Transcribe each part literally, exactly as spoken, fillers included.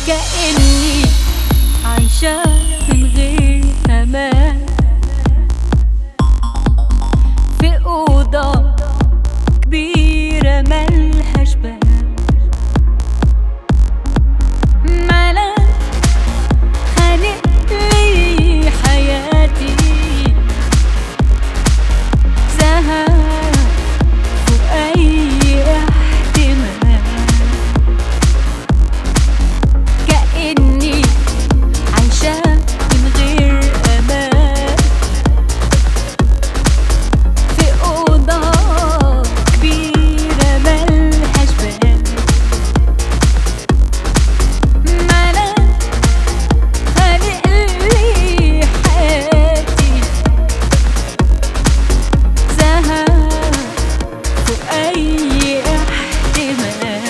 كأني عايشة من غير أمان في أوضة كبيرة ملهاش باب، ملاك خالق لي حياتي، زهق فوق أي احتمال، كأني عايشة من غير أمان في أوضة كبيرة ملهاش باب، ملاك خالق لي حياتي، زهق فوق أي احتمال.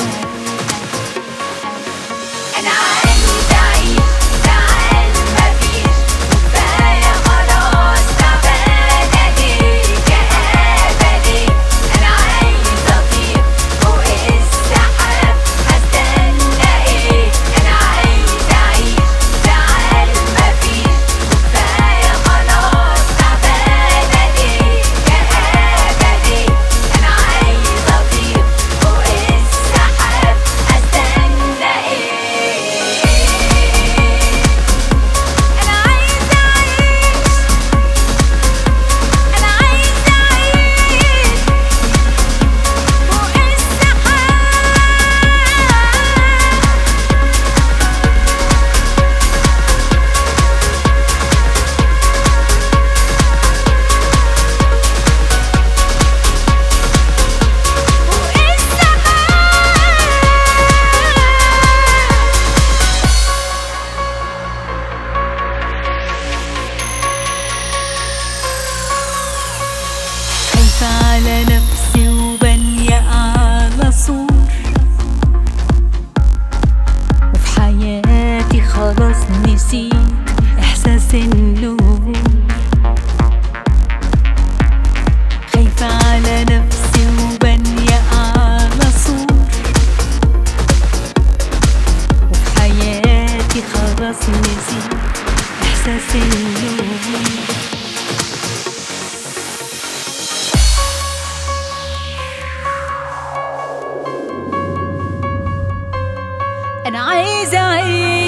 أنا عايز أعيش تعال مفيش وكفاية خلاص، تعبانة ليه كآبة ليه؟ أنا عايز أطير فوق السحاب، هستنى إيه؟ أنا عايز أعيش تعال مفيش وكفاية خلاص، تعبانة ليه كآبة ليه؟ أنا عايز أطير فوق السحاب، هستنى إيه؟ أنا عايز أعيش، أنا عايز أعيش فوق السحاب. فوق خايفة على نفسي وبنية على سور، وفي حياتي خلاص نسيت إحساس النور، خايفة على نفسي وبنية على سور، وفي حياتي خلاص نسيت إحساس النور. أنا عايزة أعيش